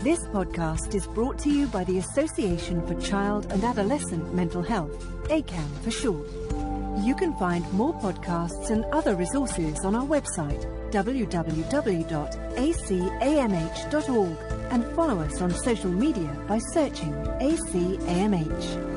This podcast is brought to you by the Association for Child and Adolescent Mental Health, ACAM for short. You can find more podcasts and other resources on our website, www.acamh.org, and follow us on social media by searching ACAMH.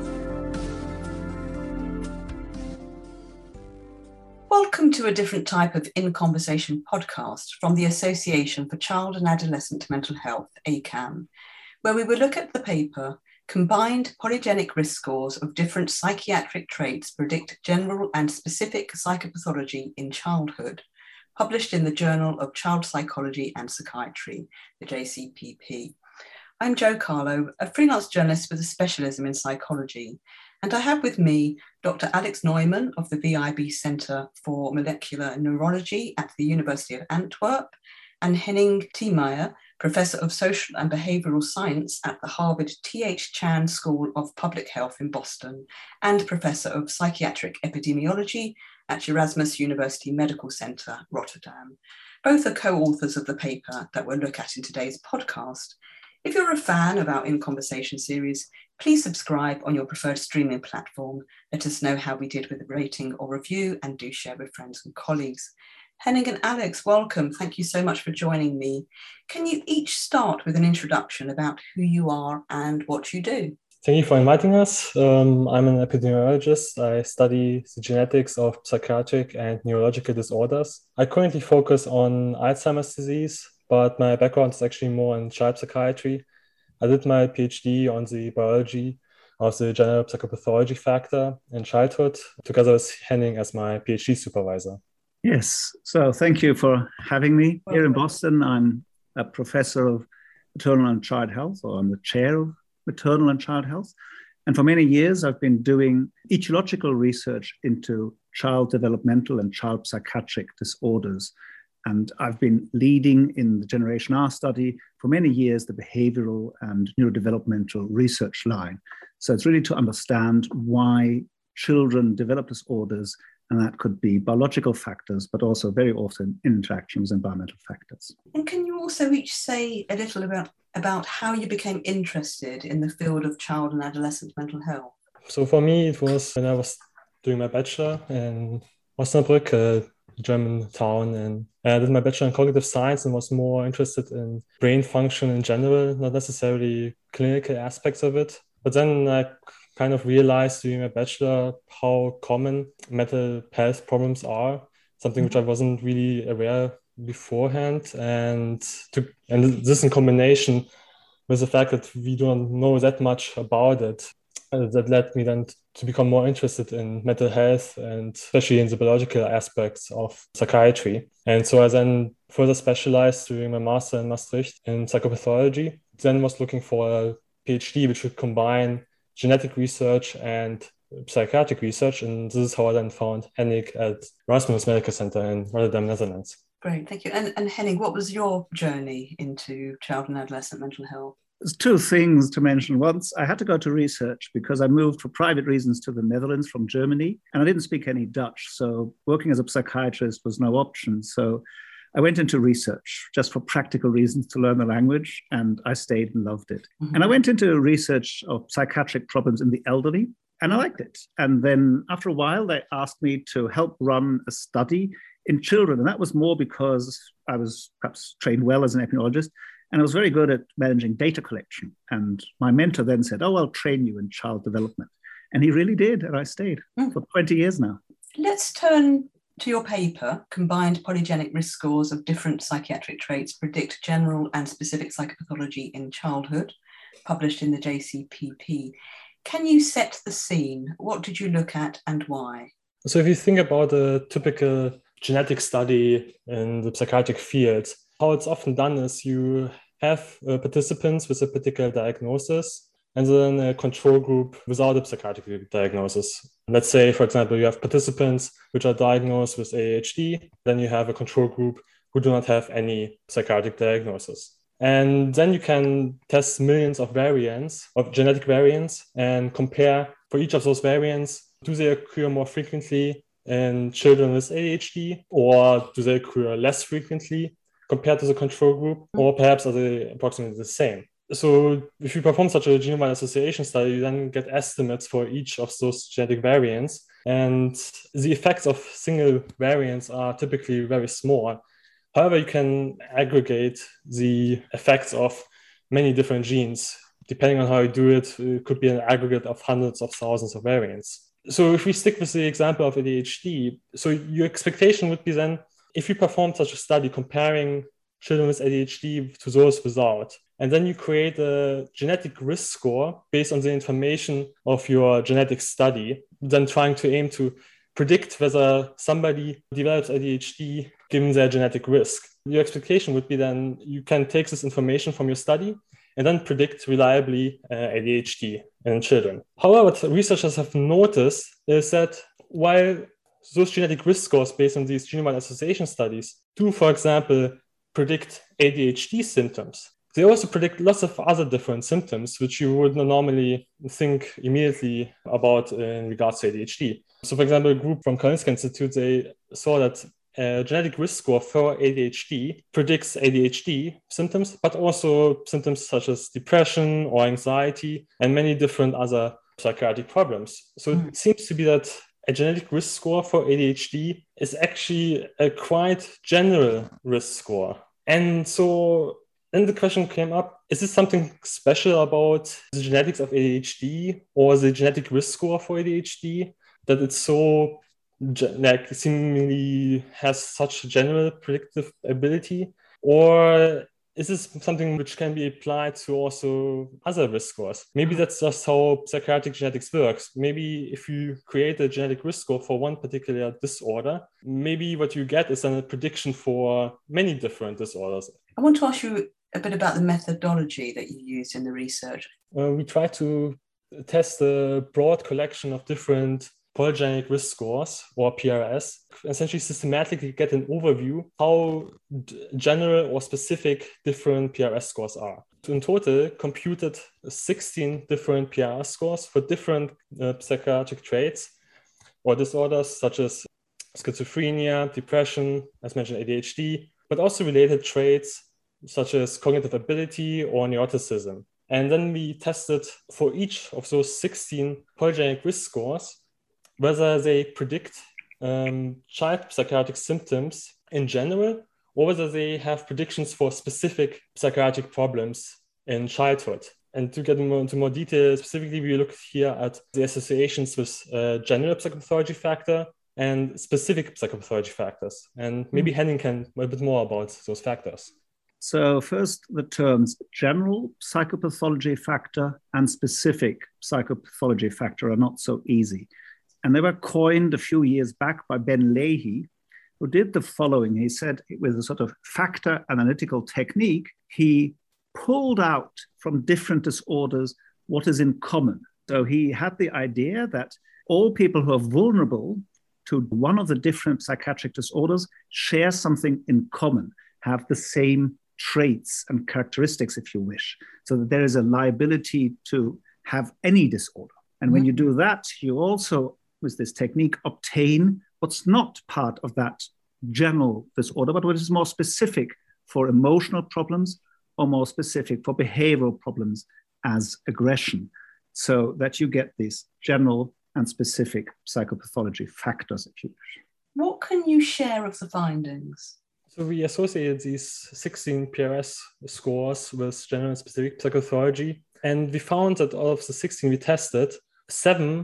Welcome to a different type of In Conversation podcast from the Association for Child and Adolescent Mental Health, ACAM, where we will look at the paper Combined Polygenic Risk Scores of Different Psychiatric Traits Predict General and Specific Psychopathology in Childhood, published in the Journal of Child Psychology and Psychiatry, the JCPP. I'm Jo Carlo, a freelance journalist with a specialism in psychology, and I have with me Dr. Alex Neumann of the VIB Centre for Molecular Neurology at the University of Antwerp, and Henning Thiemeyer, Professor of Social and Behavioural Science at the Harvard T.H. Chan School of Public Health in Boston, and Professor of Psychiatric Epidemiology at Erasmus University Medical Centre, Rotterdam. Both are co-authors of the paper that we'll look at in today's podcast. If you're a fan of our In Conversation series, please subscribe on your preferred streaming platform. Let us know how we did with a rating or review, and do share with friends and colleagues. Henning and Alex, welcome. Thank you so much for joining me. Can you each start with an introduction about who you are and what you do? Thank you for inviting us. I'm an epidemiologist. I study the genetics of psychiatric and neurological disorders. I currently focus on Alzheimer's disease, but my background is actually more in child psychiatry. I did my PhD on the biology of the general psychopathology factor in childhood, together with Henning as my PhD supervisor. Yes, so thank you for having me. Here in Boston, I'm a professor of maternal and child health, or I'm the chair of maternal and child health. And for many years, I've been doing etiological research into child developmental and child psychiatric disorders. And I've been leading in the Generation R study for many years, the behavioral and neurodevelopmental research line. So it's really to understand why children develop disorders, and that could be biological factors, but also very often interactions, environmental factors. And can you also each say a little about how you became interested in the field of child and adolescent mental health? So for me, it was when I was doing my bachelor in Osnabrück, a German town, and I did my bachelor in cognitive science and was more interested in brain function in general, not necessarily clinical aspects of it. But then I kind of realized during my bachelor how common mental health problems are, something which I wasn't really aware beforehand. And this in combination with the fact that we don't know that much about it, that led me then to become more interested in mental health, and especially in the biological aspects of psychiatry. And so I then further specialized during my master in Maastricht in psychopathology, then was looking for a PhD which would combine genetic research and psychiatric research. And this is how I then found Henning at Erasmus Medical Centre in Rotterdam, Netherlands. Great, thank you. And Henning, what was your journey into child and adolescent mental health? There's two things to mention. Once, I had to go to research because I moved for private reasons to the Netherlands from Germany, and I didn't speak any Dutch. So working as a psychiatrist was no option. So I went into research just for practical reasons to learn the language, and I stayed and loved it. Mm-hmm. And I went into research of psychiatric problems in the elderly, and I liked it. And then after a while, they asked me to help run a study in children. And that was more because I was perhaps trained well as an epidemiologist, and I was very good at managing data collection. And my mentor then said, "Oh, I'll train you in child development." And he really did, and I stayed for 20 years now. Let's turn to your paper, Combined Polygenic Risk Scores of Different Psychiatric Traits Predict General and Specific Psychopathology in Childhood, published in the JCPP. Can you set the scene? What did you look at and why? So if you think about a typical genetic study in the psychiatric field, how it's often done is you have participants with a particular diagnosis and then a control group without a psychiatric diagnosis. Let's say, for example, you have participants which are diagnosed with ADHD, then you have a control group who do not have any psychiatric diagnosis. And then you can test millions of variants, of genetic variants, and compare for each of those variants, do they occur more frequently in children with ADHD, or do they occur less frequently compared to the control group, or perhaps are they approximately the same? So if you perform such a genome-wide association study, you then get estimates for each of those genetic variants. And the effects of single variants are typically very small. However, you can aggregate the effects of many different genes. Depending on how you do it, it could be an aggregate of hundreds of thousands of variants. So if we stick with the example of ADHD, so your expectation would be then, if you perform such a study comparing children with ADHD to those without, and then you create a genetic risk score based on the information of your genetic study, then trying to aim to predict whether somebody develops ADHD given their genetic risk. Your expectation would be then you can take this information from your study and then predict reliably ADHD in children. However, what researchers have noticed is that while those genetic risk scores based on these genome-wide association studies do, for example, predict ADHD symptoms, they also predict lots of other different symptoms, which you would normally think immediately about in regards to ADHD. So, for example, a group from Karolinska Institute, they saw that a genetic risk score for ADHD predicts ADHD symptoms, but also symptoms such as depression or anxiety and many different other psychiatric problems. So it seems to be that a genetic risk score for ADHD is actually a quite general risk score. And so then the question came up, is this something special about the genetics of ADHD or the genetic risk score for ADHD that it's so seemingly has such general predictive ability? Or is this something which can be applied to also other risk scores? Maybe that's just how psychiatric genetics works. Maybe if you create a genetic risk score for one particular disorder, maybe what you get is then a prediction for many different disorders. I want to ask you a bit about the methodology that you used in the research. We try to test a broad collection of different polygenic risk scores, or PRS, essentially systematically get an overview how general or specific different PRS scores are. In total, computed 16 different PRS scores for different psychiatric traits or disorders such as schizophrenia, depression, as mentioned, ADHD, but also related traits such as cognitive ability or neuroticism. And then we tested for each of those 16 polygenic risk scores whether they predict child psychiatric symptoms in general, or whether they have predictions for specific psychiatric problems in childhood. And to get into more detail, specifically, we looked here at the associations with general psychopathology factor and specific psychopathology factors. And maybe Henning can a bit more about those factors. So first, the terms general psychopathology factor and specific psychopathology factor are not so easy. And they were coined a few years back by Ben Leahy, who did the following. He said, with a sort of factor analytical technique, he pulled out from different disorders what is in common. So he had the idea that all people who are vulnerable to one of the different psychiatric disorders share something in common, have the same traits and characteristics, if you wish, so that there is a liability to have any disorder. And when you do that, you also, with this technique, obtain what's not part of that general disorder, but what is more specific for emotional problems or more specific for behavioral problems as aggression, so that you get these general and specific psychopathology factors, if you wish. What can you share of the findings? So we associated these 16 PRS scores with general and specific psychopathology, and we found that out of the 16 we tested, 7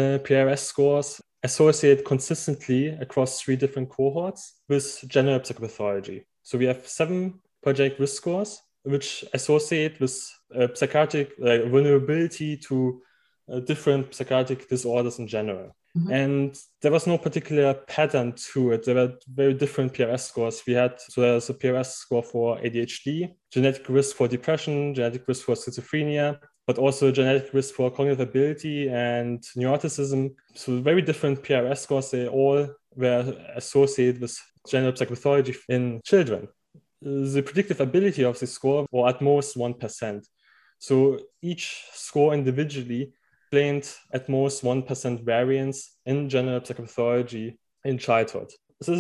PRS scores associate consistently across 3 different cohorts with general psychopathology. So we have 7 polygenic risk scores which associate with psychiatric vulnerability to different psychiatric disorders in general. And there was no particular pattern to it. There were very different PRS scores. So there's a PRS score for ADHD, genetic risk for depression, genetic risk for schizophrenia, but also genetic risk for cognitive ability and neuroticism. So very different PRS scores. They all were associated with general psychopathology in children. The predictive ability of this score was at most 1%. So each score individually explained at most 1% variance in general psychopathology in childhood. This is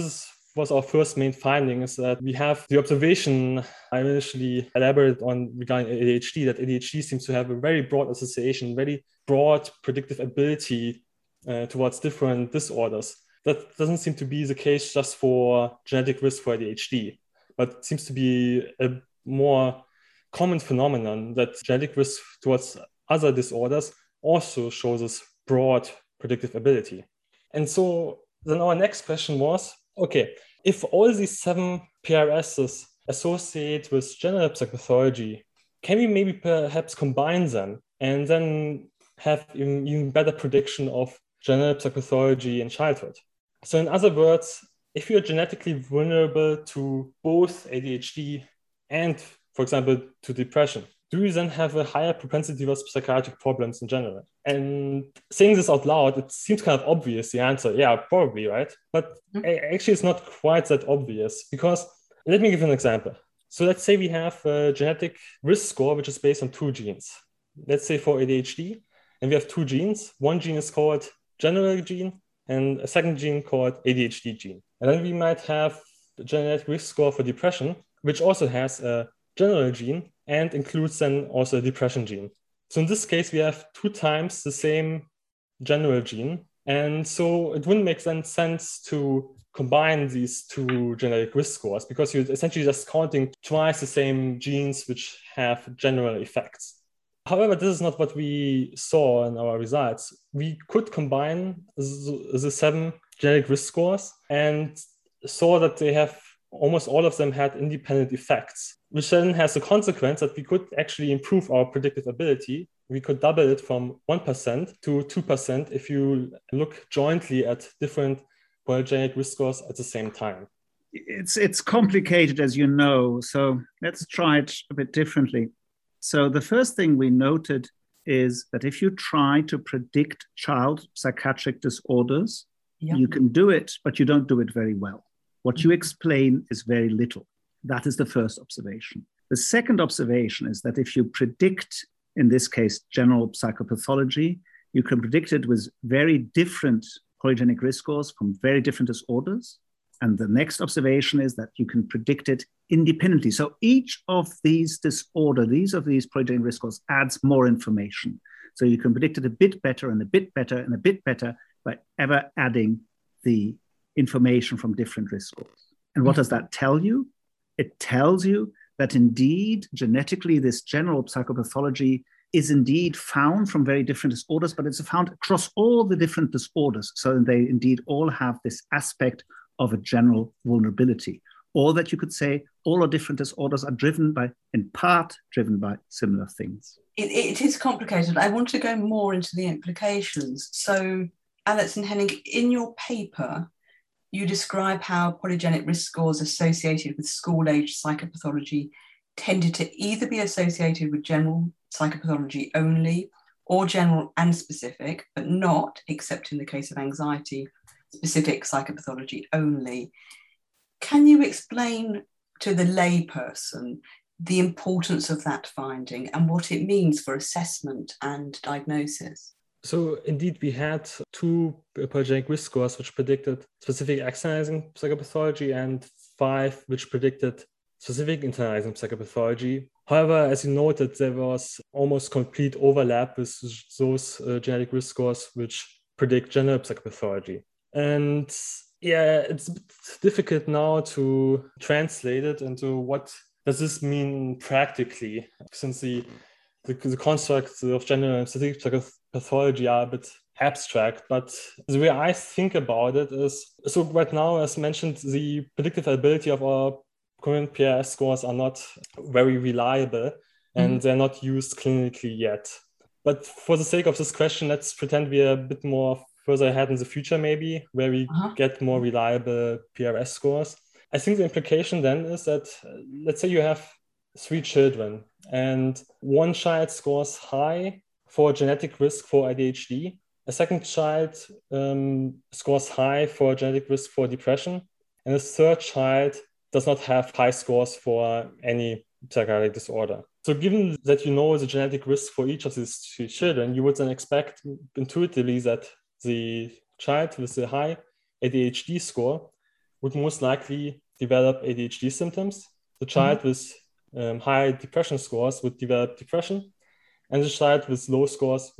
was our first main finding, is that we have the observation I initially elaborated on regarding ADHD, that ADHD seems to have a very broad association, very broad predictive ability towards different disorders. That doesn't seem to be the case just for genetic risk for ADHD, but seems to be a more common phenomenon that genetic risk towards other disorders also shows this broad predictive ability. And so then our next question was, okay, if all these 7 PRSs associate with general psychopathology, can we maybe perhaps combine them and then have even better prediction of general psychopathology in childhood? So in other words, if you're genetically vulnerable to both ADHD and, for example, to depression, do you then have a higher propensity for psychiatric problems in general? And saying this out loud, it seems kind of obvious, the answer. Yeah, probably, right? But actually, it's not quite that obvious, because let me give you an example. So let's say we have a genetic risk score, which is based on 2 genes. Let's say for ADHD, and we have 2 genes. One gene is called general gene, and a second gene called ADHD gene. And then we might have the genetic risk score for depression, which also has a general gene and includes then also a depression gene. So in this case, we have 2 times the same general gene. And so it wouldn't make sense to combine these 2 genetic risk scores, because you're essentially just counting twice the same genes which have general effects. However, this is not what we saw in our results. We could combine the 7 genetic risk scores and saw that they have almost all of them had independent effects, which then has the consequence that we could actually improve our predictive ability. We could double it from 1% to 2% if you look jointly at different polygenic risk scores at the same time. It's complicated, as you know, so let's try it a bit differently. So the first thing we noted is that if you try to predict child psychiatric disorders, you can do it, but you don't do it very well. What you explain is very little. That is the first observation. The second observation is that if you predict, in this case, general psychopathology, you can predict it with very different polygenic risk scores from very different disorders. And the next observation is that you can predict it independently. So each of these disorders, of these polygenic risk scores, adds more information. So you can predict it a bit better and a bit better and a bit better by ever adding the information from different risk scores. And what does that tell you? It tells you that indeed, genetically, this general psychopathology is indeed found from very different disorders, but it's found across all the different disorders. So they indeed all have this aspect of a general vulnerability. Or that you could say all our different disorders are in part driven by similar things. It is complicated. I want to go more into the implications. So, Alex and Henning, in your paper, you describe how polygenic risk scores associated with school-age psychopathology tended to either be associated with general psychopathology only or general and specific, but not, except in the case of anxiety, specific psychopathology only. Can you explain to the layperson the importance of that finding and what it means for assessment and diagnosis? So indeed, we had 2 polygenic risk scores which predicted specific externalizing psychopathology and 5 which predicted specific internalizing psychopathology. However, as you noted, there was almost complete overlap with those genetic risk scores which predict general psychopathology. And yeah, it's a bit difficult now to translate it into what does this mean practically, since the constructs of general and specific psychopathology are a bit abstract. But the way I think about it is, so right now, as mentioned, the predictive ability of our current PRS scores are not very reliable and they're not used clinically yet. But for the sake of this question, let's pretend we are a bit more further ahead in the future, maybe, where we get more reliable PRS scores. I think the implication then is that, let's say you have 3 children and one child scores high for genetic risk for ADHD, a second child scores high for genetic risk for depression, and a third child does not have high scores for any psychiatric disorder. So given that you know the genetic risk for each of these 3 children, you would then expect intuitively that the child with the high ADHD score would most likely develop ADHD symptoms. The child with high depression scores would develop depression, and the child with low scores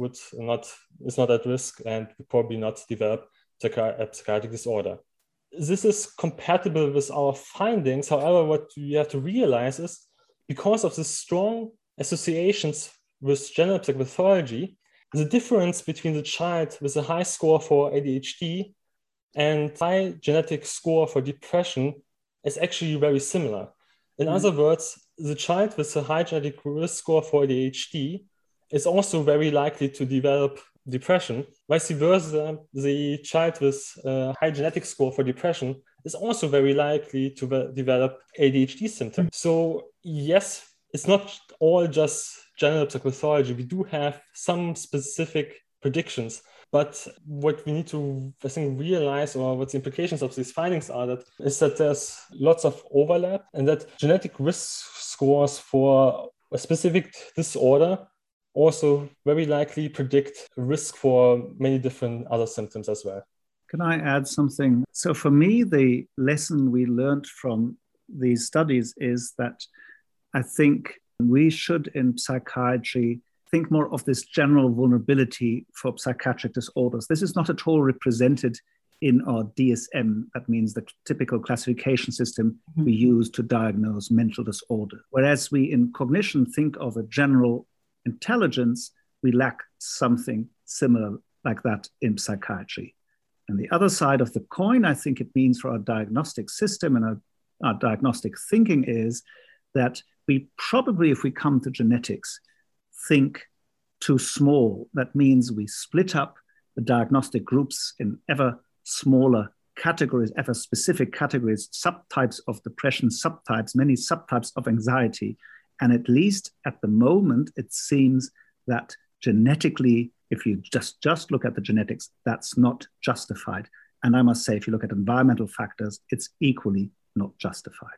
is not at risk and would probably not develop a psychiatric disorder. This is compatible with our findings. However, what you have to realize is because of the strong associations with general psychopathology, the difference between the child with a high score for ADHD and high genetic score for depression is actually very similar. In other words, the child with a high genetic risk score for ADHD is also very likely to develop depression. Vice versa, the child with a high genetic score for depression is also very likely to develop ADHD symptoms. So yes, it's not all just general psychopathology. We do have some specific predictions, but what we need to, I think, realize, or what the implications of these findings are, is that there's lots of overlap, and that genetic risk scores for a specific disorder also very likely predict risk for many different other symptoms as well. Can I add something? So for me, the lesson we learned from these studies is that I think we should, in psychiatry, think more of this general vulnerability for psychiatric disorders. This is not at all represented in our DSM. That means the typical classification system we use to diagnose mental disorder. Whereas we in cognition think of a general intelligence, we lack something similar like that in psychiatry. And the other side of the coin, I think it means for our diagnostic system and our diagnostic thinking is that we probably, if we come to genetics, think too small. That means we split up the diagnostic groups in ever smaller categories, ever specific categories, subtypes of depression, many subtypes of anxiety. And at least at the moment, it seems that genetically, if you just look at the genetics, that's not justified. And I must say, if you look at environmental factors, it's equally not justified.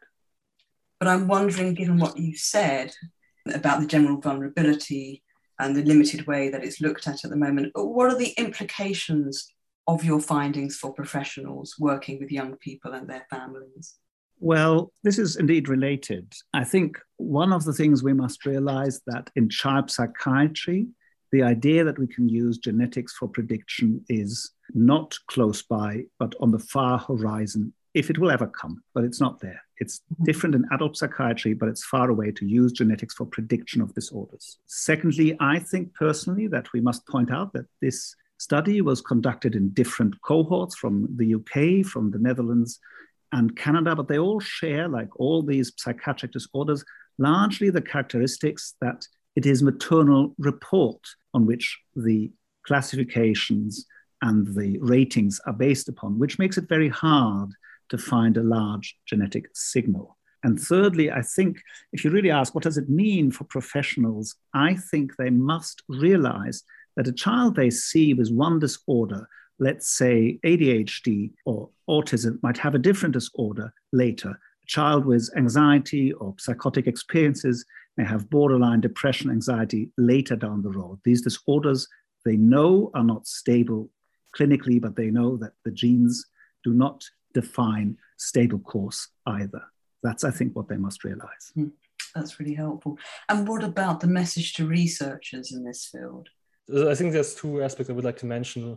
But I'm wondering, given what you said about the general vulnerability and the limited way that it's looked at the moment, what are the implications of your findings for professionals working with young people and their families? Well, this is indeed related. I think one of the things we must realize that in child psychiatry, the idea that we can use genetics for prediction is not close by, but on the far horizon, if it will ever come, but it's not there. It's different in adult psychiatry, but it's far away to use genetics for prediction of disorders. Secondly, I think personally that we must point out that this study was conducted in different cohorts from the UK, from the Netherlands, and Canada, but they all share, like all these psychiatric disorders, largely the characteristics that it is maternal report on which the classifications and the ratings are based upon, which makes it very hard to find a large genetic signal. And thirdly, I think if you really ask, what does it mean for professionals? I think they must realize that a child they see with one disorder, let's say ADHD or autism, might have a different disorder later. A child with anxiety or psychotic experiences may have borderline depression, anxiety later down the road. These disorders, they know, are not stable clinically, but they know that the genes do not define stable course either. That's, I think, what they must realize. That's really helpful. And what about the message to researchers in this field? I think there's two aspects I would like to mention.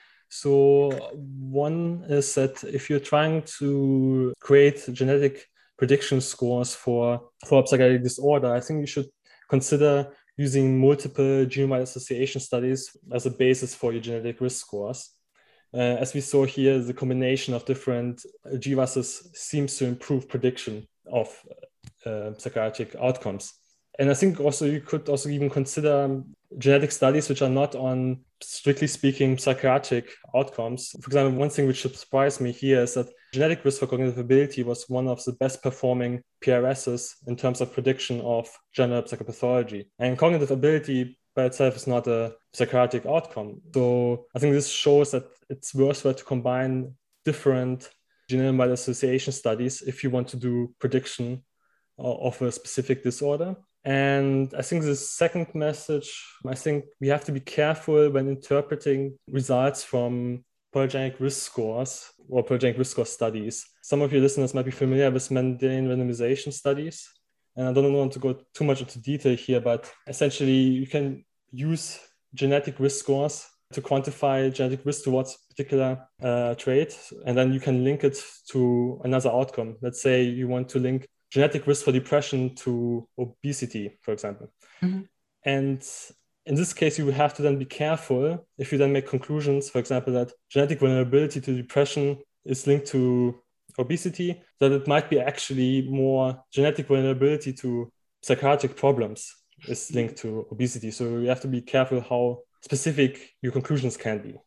So one is that if you're trying to create genetic prediction scores for a psychiatric disorder, I think you should consider using multiple genome-wide association studies as a basis for your genetic risk scores. As we saw here, the combination of different GWASs seems to improve prediction of psychiatric outcomes. And I think also you could also even consider genetic studies which are not on, strictly speaking, psychiatric outcomes. For example, one thing which should surprise me here is that genetic risk for cognitive ability was one of the best performing PRSs in terms of prediction of general psychopathology. And cognitive ability by itself is not a psychiatric outcome. So I think this shows that it's worthwhile to combine different genome-wide association studies if you want to do prediction of a specific disorder. And I think the second message, I think we have to be careful when interpreting results from polygenic risk scores or polygenic risk score studies. Some of your listeners might be familiar with Mendelian randomization studies. And I don't want to go too much into detail here, but essentially you can use genetic risk scores to quantify genetic risk towards a particular trait, and then you can link it to another outcome. Let's say you want to link genetic risk for depression to obesity, for example. Mm-hmm. And in this case, you have to then be careful if you then make conclusions, for example, that genetic vulnerability to depression is linked to obesity, that it might be actually more genetic vulnerability to psychiatric problems is linked to obesity. So you have to be careful how specific your conclusions can be.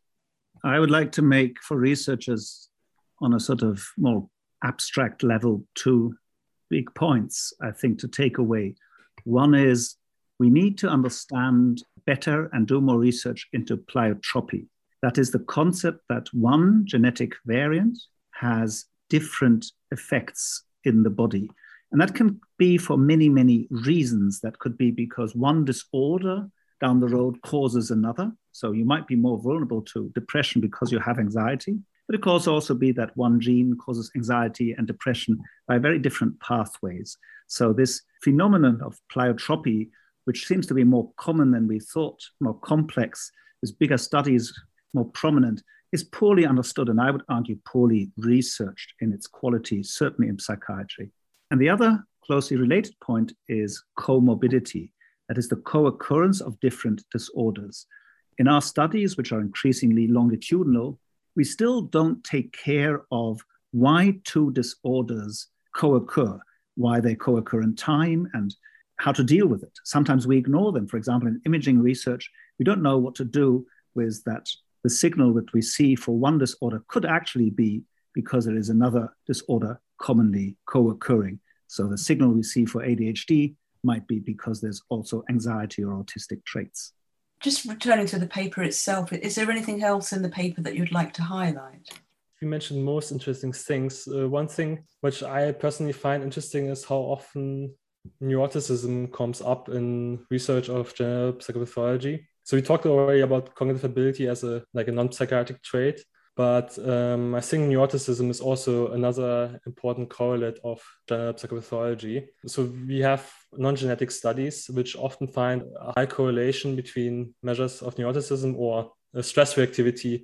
I would like to make for researchers on a sort of more abstract level 2 big points, I think, to take away. One is we need to understand better and do more research into pleiotropy. That is the concept that one genetic variant has different effects in the body. And that can be for many, many reasons. That could be because one disorder down the road causes another. So you might be more vulnerable to depression because you have anxiety. But it could also be that one gene causes anxiety and depression by very different pathways. So this phenomenon of pleiotropy, which seems to be more common than we thought, more complex, with bigger studies, more prominent, is poorly understood, and I would argue poorly researched in its quality, certainly in psychiatry. And the other closely related point is comorbidity. That is the co-occurrence of different disorders. In our studies, which are increasingly longitudinal, we still don't take care of why 2 disorders co-occur, why they co-occur in time, and how to deal with it. Sometimes we ignore them. For example, in imaging research, we don't know what to do with that. The signal that we see for one disorder could actually be because there is another disorder commonly co-occurring. So the signal we see for ADHD might be because there's also anxiety or autistic traits. Just returning to the paper itself, is there anything else in the paper that you'd like to highlight? You mentioned most interesting things. One thing which I personally find interesting is how often neuroticism comes up in research of general psychopathology. So we talked already about cognitive ability as a non-psychiatric trait, but I think neuroticism is also another important correlate of general psychopathology. So we have non-genetic studies which often find a high correlation between measures of neuroticism or stress reactivity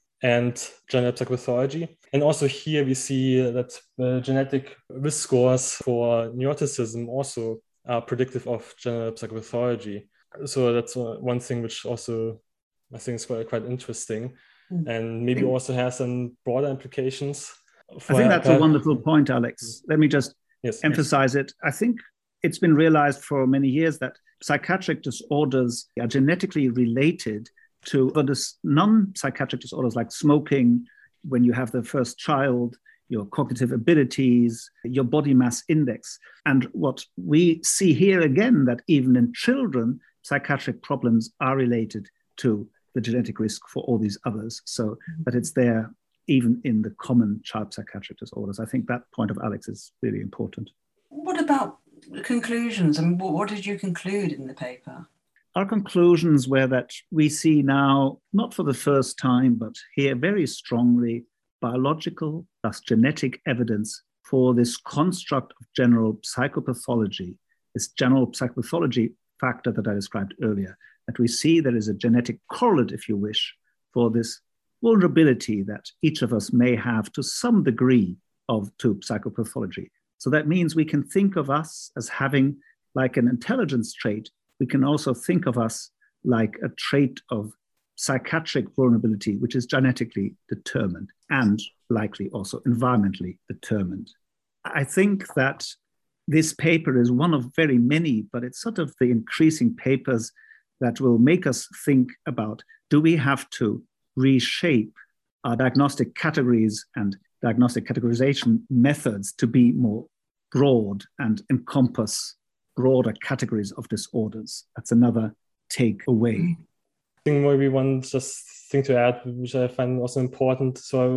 and general psychopathology. And also here we see that genetic risk scores for neuroticism also are predictive of general psychopathology. So that's one thing which also I think is quite interesting, and maybe also has some broader implications. I think that's a wonderful point, Alex. Let me just emphasize it. I think it's been realized for many years that psychiatric disorders are genetically related to other non-psychiatric disorders like smoking, when you have the first child, your cognitive abilities, your body mass index. And what we see here again, that even in children, psychiatric problems are related to the genetic risk for all these others. So that it's there even in the common child psychiatric disorders. I think that point of Alex is really important. What about conclusions? I mean, what did you conclude in the paper? Our conclusions were that we see now, not for the first time, but here very strongly, biological plus genetic evidence for this construct of general psychopathology, this general psychopathology factor that I described earlier, that we see there is a genetic correlate, if you wish, for this vulnerability that each of us may have to some degree to psychopathology. So that means we can think of us as having like an intelligence trait. We can also think of us like a trait of psychiatric vulnerability, which is genetically determined and likely also environmentally determined. I think that this paper is one of very many, but it's sort of the increasing papers that will make us think about, do we have to reshape our diagnostic categories and diagnostic categorization methods to be more broad and encompass broader categories of disorders? That's another takeaway. I think maybe one just thing to add, which I find also important. So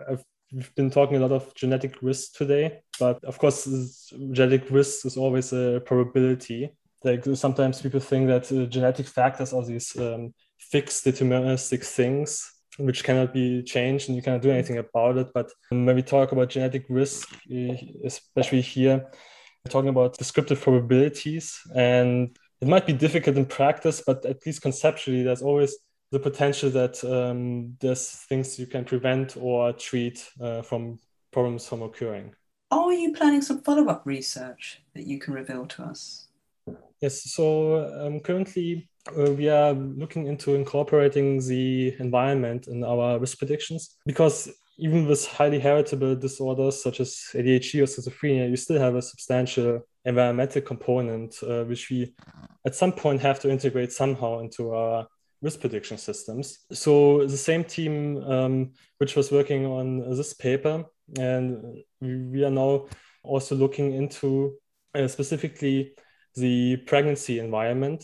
we've been talking a lot of genetic risk today, but of course, genetic risk is always a probability. Like sometimes people think that genetic factors are these fixed deterministic things which cannot be changed and you cannot do anything about it. But when we talk about genetic risk, especially here, we're talking about descriptive probabilities, and it might be difficult in practice, but at least conceptually, there's always the potential that there's things you can prevent or treat from problems from occurring. Are you planning some follow-up research that you can reveal to us? Yes, so currently we are looking into incorporating the environment in our risk predictions, because even with highly heritable disorders such as ADHD or schizophrenia, you still have a substantial environmental component, which we at some point have to integrate somehow into our risk prediction systems. So the same team which was working on this paper, and we are now also looking into specifically the pregnancy environment.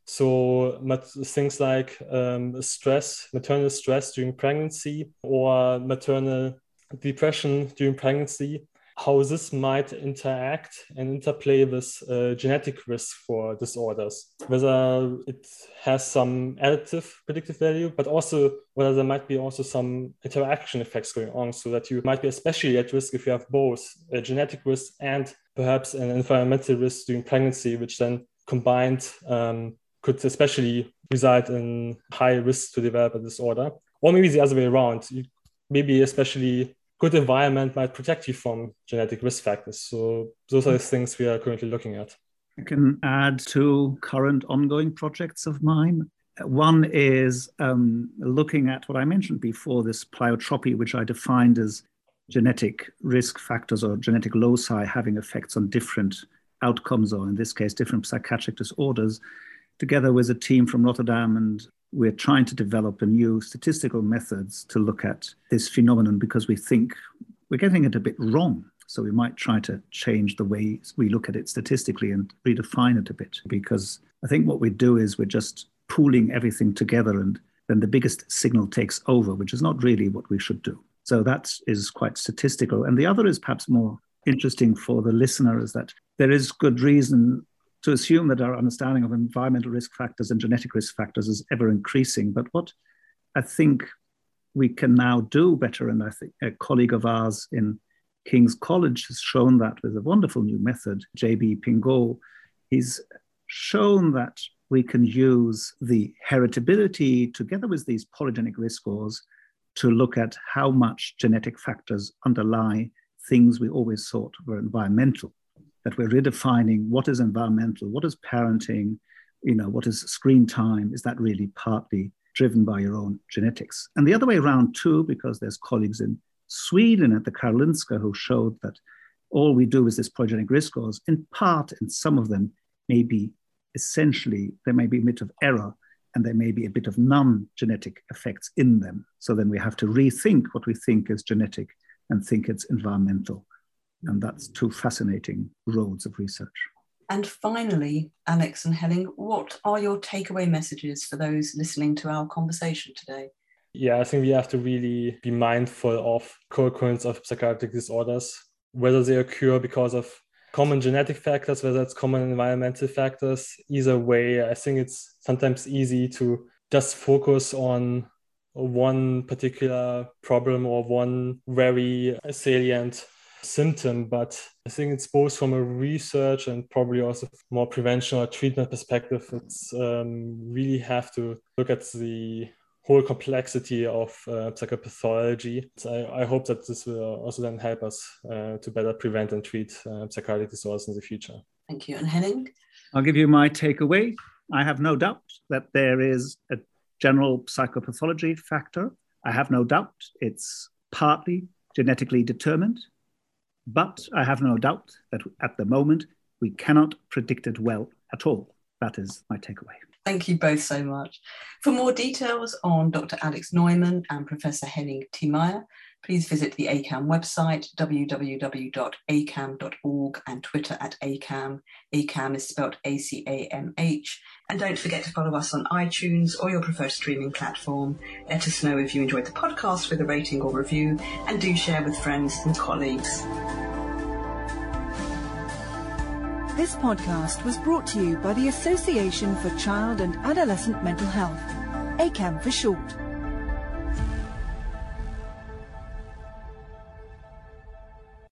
So things like stress, maternal stress during pregnancy, or maternal depression during pregnancy, how this might interact and interplay with genetic risk for disorders, whether it has some additive predictive value, but also whether there might be also some interaction effects going on, so that you might be especially at risk if you have both a genetic risk and perhaps an environmental risk during pregnancy, which then combined could especially result in high risk to develop a disorder. Or maybe the other way around. Maybe especially good environment might protect you from genetic risk factors. So those are the things we are currently looking at. I can add two current ongoing projects of mine. One is looking at what I mentioned before, this pleiotropy, which I defined as genetic risk factors or genetic loci having effects on different outcomes, or in this case, different psychiatric disorders, together with a team from Rotterdam. And we're trying to develop a new statistical methods to look at this phenomenon, because we think we're getting it a bit wrong. So we might try to change the way we look at it statistically and redefine it a bit, because I think what we do is we're just pooling everything together, and then the biggest signal takes over, which is not really what we should do. So that is quite statistical. And the other is perhaps more interesting for the listener, is that there is good reason to assume that our understanding of environmental risk factors and genetic risk factors is ever increasing. But what I think we can now do better, and I think a colleague of ours in King's College has shown that with a wonderful new method, J.B. Pingot, he's shown that we can use the heritability together with these polygenic risk scores to look at how much genetic factors underlie things we always thought were environmental, that we're redefining what is environmental, what is parenting, what is screen time, is that really partly driven by your own genetics? And the other way around too, because there's colleagues in Sweden at the Karolinska who showed that all we do is this polygenic risk scores, in part, in some of them, maybe essentially, there may be a bit of error and there may be a bit of non-genetic effects in them. So then we have to rethink what we think is genetic and think it's environmental. And that's two fascinating roads of research. And finally, Alex and Henning, what are your takeaway messages for those listening to our conversation today? Yeah, I think we have to really be mindful of co-occurrence of psychiatric disorders, whether they occur because of common genetic factors, whether it's common environmental factors. Either way, I think it's sometimes easy to just focus on one particular problem or one very salient symptom, but I think it's both from a research and probably also more prevention or treatment perspective. It's really have to look at the whole complexity of psychopathology. So I hope that this will also then help us to better prevent and treat psychiatric disorders in the future. Thank you. And Henning? I'll give you my takeaway. I have no doubt that there is a general psychopathology factor. I have no doubt it's partly genetically determined, but I have no doubt that at the moment we cannot predict it well at all. That is my takeaway. Thank you both so much. For more details on Dr. Alex Neumann and Professor Henning Thiemeyer, please visit the ACAM website, www.acam.org, and Twitter @ACAM. ACAM is spelled ACAMH. And don't forget to follow us on iTunes or your preferred streaming platform. Let us know if you enjoyed the podcast with a rating or review, and do share with friends and colleagues. This podcast was brought to you by the Association for Child and Adolescent Mental Health, ACAM for short.